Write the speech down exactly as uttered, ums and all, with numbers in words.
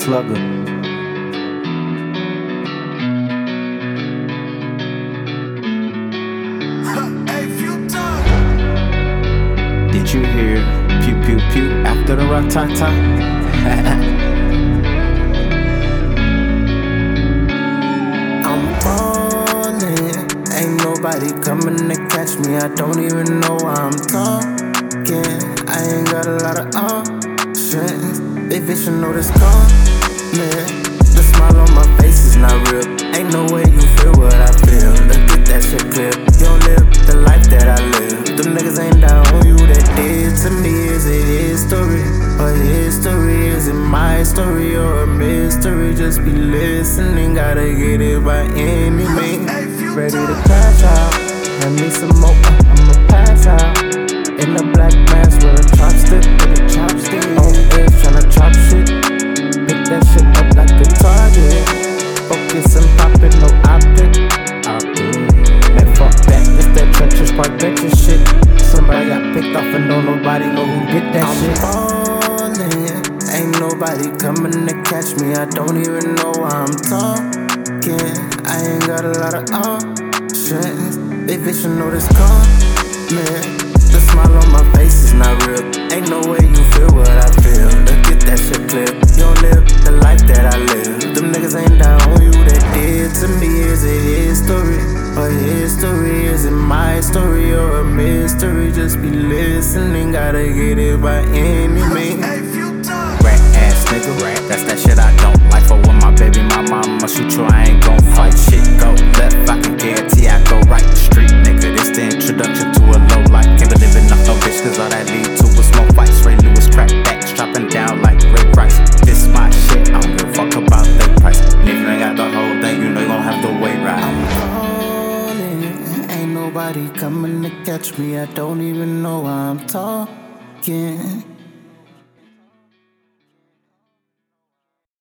Slugger. Did you hear pew pew pew after the ratata? I'm falling, ain't nobody coming to catch me. I don't even know why I'm talking. I ain't got a lot of options. They vision know this coming. The smile on my face is not real. Ain't no way you feel what I feel. Look at that shit clear. You don't live the life that I live. Them niggas ain't down on you that did to me. Is it history or history? Is it my story or a mystery? Just be listening, gotta get it by any means. Ready to crash out, hand me some more, I'ma pass out. In the black mask with a chopstick, with a chopstick. On edge tryna chop shit. Pick that shit up like a target. Focus and pop it, no optic. Optic. Man, fuck that, it's that trenches, park benches shit. Somebody got picked off and don't nobody know who did that I'm shit. I'm falling, ain't nobody coming to catch me. I don't even know why I'm talking. I ain't got a lot of options. They vision know this coming. The smile on my face is not real. Ain't no way you feel what I feel. Look at that shit clear. You don't live the life that I live. Them niggas ain't down on you that did to me. Is it history or history? Is it my story or a mystery? Just be listening, gotta get it by any means. Rat ass nigga, rat. That's that shit I don't like. For when my baby, my mama shoot you, I ain't gon' fight. Shit go left, I can guarantee I go right. Street nigga, this the introduction to a low life. Can't believe in no bitch, cause all that lead to was smoke fights. Ray Lewis crack backs, dropping down like Ray Rice. This my shit, I don't give a fuck about that price. And if you ain't got the whole thing, you know you gon' have to wait right. I'm falling, ain't nobody coming to catch me. I don't even know why I'm talking.